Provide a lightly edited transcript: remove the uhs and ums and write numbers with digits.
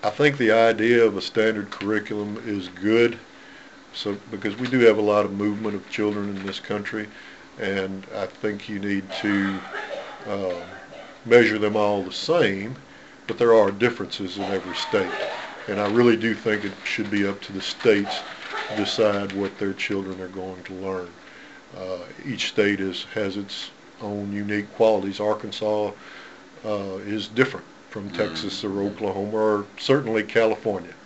I think the idea of a standard curriculum is good, so because we do have a lot of movement of children in this country, and I think you need to uh, measure them all the same, but there are differences in every state. And I really do think it should be up to the states to decide what their children are going to learn. Each state has its own unique qualities. Arkansas is different from Texas or Oklahoma or certainly California.